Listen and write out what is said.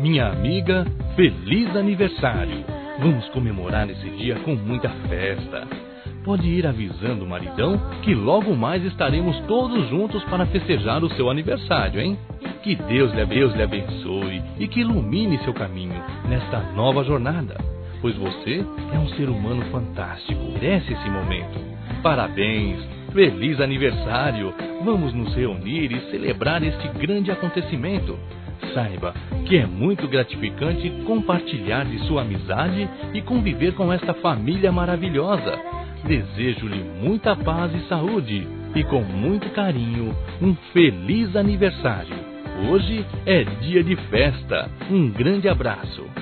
Minha amiga, feliz aniversário! Vamos comemorar esse dia com muita festa. Pode ir avisando o maridão que logo mais estaremos todos juntos para festejar o seu aniversário, hein? Que Deus lhe abençoe e que ilumine seu caminho nesta nova jornada, pois você é um ser humano fantástico, merece esse momento. Parabéns, feliz aniversário! Vamos nos reunir e celebrar este grande acontecimento. Saiba que é muito gratificante compartilhar de sua amizade e conviver com esta família maravilhosa. Desejo-lhe muita paz e saúde e com muito carinho, um feliz aniversário. Hoje é dia de festa. Um grande abraço.